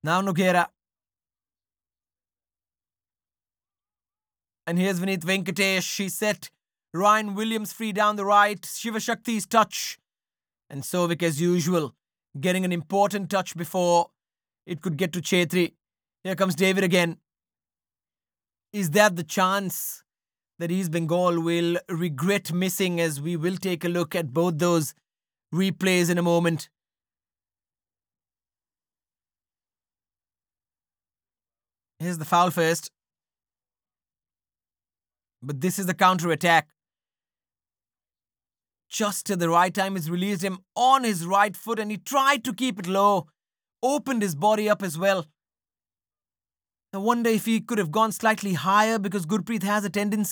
Now Nogueira. And here's Vineet Venkatesh. She set Ryan Williams free down the right. Shiva Shakti's touch. And Souvik, as usual, getting an important touch before it could get to Chetri. Here comes David again. Is that the chance that East Bengal will regret missing, as we will take a look at both those replays in a moment? Here's the foul first. But this is the counter-attack. Just at the right time, he's released him on his right foot and he tried to keep it low. Opened his body up as well. I wonder if he could have gone slightly higher, because Gurpreet has a tendency